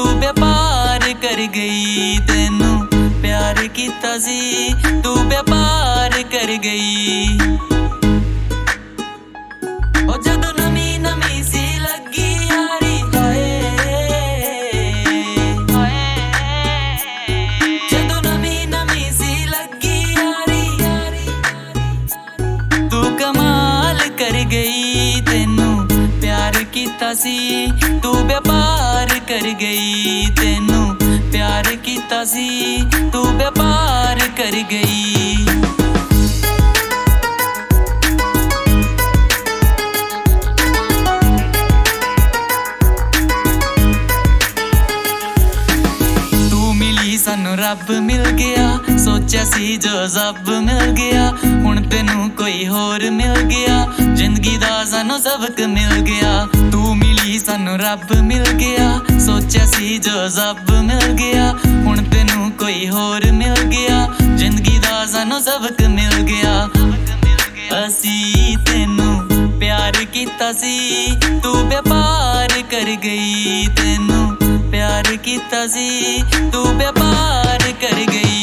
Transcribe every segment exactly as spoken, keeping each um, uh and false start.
तू व्यापार कर गई। तेनू प्यार कीता सी तू व्यापार कर गई। कर गई तेनू प्यार कीता सी तू व्यापार कर गई। तेनू प्यार कीता सी तू व्यापार कर गई। तू मिली सानू रब मिल गया, सोचा सी जो जब मिल गया। हुण तेनू कोई होर मिल गया, जिंदगी दा सानू सबक मिल गया। तू मिली सानू रब मिल गया, सोचा सी जो जब मिल गया। हुण तेनू कोई होर मिल गया, जिंदगी दा सानू सबक मिल गया। असी तेनू प्यार कीता सी तू व्यापार कर गई। तेनू प्यार कीता सी तू व्यापार कर गई।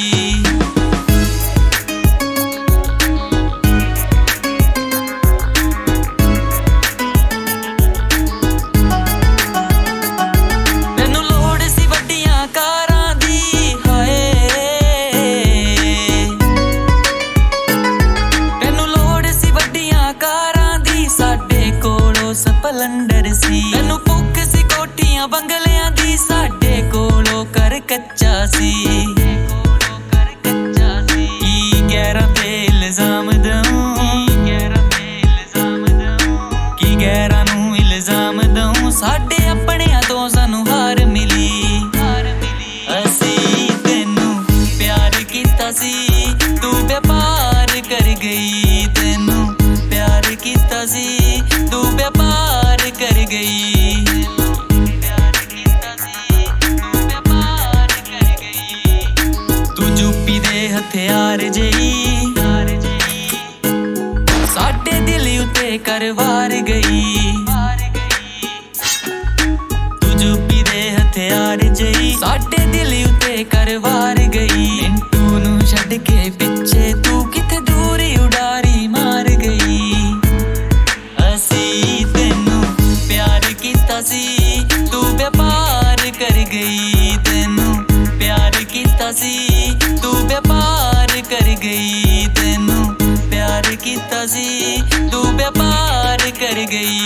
स्पलेंडर सी तैनू भुख सी कोठियां बंगलियां दी, साडे कोलों कर कच्चा सी। की गैरां ते इल्जाम दऊं, की गैरां नू इल्जाम दऊं। साडे अपणियां तो सानू हार मिली। असी तेनू प्यार कीता सी तू व्यापार कर गई। तेनू प्यार कीता सी तू व्यापार कर गई। तू यूपी दे हथियार जई, साडे दिल उते कर वार गई। तू यूपी दे हथियार जई, साडे दिल उते कर वार गई। इंटू नू छड्ड के पिछे तू किथे दूरी उडारी मार गई। सी तू व्यापार कर गई। तेनू प्यार कीता सी तू व्यापार कर गई। तेनू प्यार कीता सी तू व्यापार कर गई।